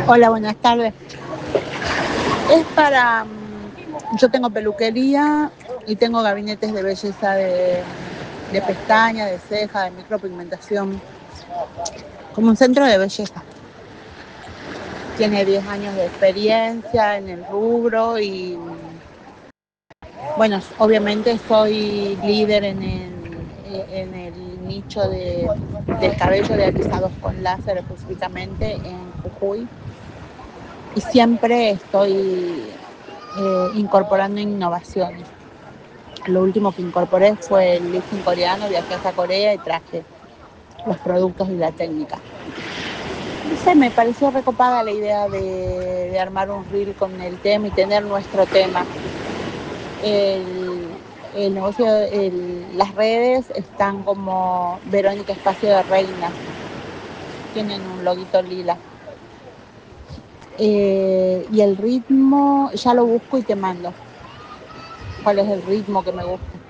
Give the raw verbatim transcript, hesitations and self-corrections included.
Hola, buenas tardes. Es para... mm, Yo tengo peluquería y tengo gabinetes de belleza de, de pestaña, de ceja, de micropigmentación, como un centro de belleza. Tiene diez años de experiencia en el rubro y, bueno, obviamente soy líder en el, en el nicho de, del cabello de alisados con láser, específicamente en Jujuy. Y siempre estoy eh, incorporando innovaciones. Lo último que incorporé fue el lifting coreano, viajé hasta Corea y traje los productos y la técnica. No sé, me pareció recopada la idea de, de armar un reel con el tema y tener nuestro tema. El, el negocio, el, las redes están como Verónica Espacio de Reina, tienen un loguito lila. Eh, y el ritmo, ya lo busco y te mando. ¿Cuál es el ritmo que me gusta?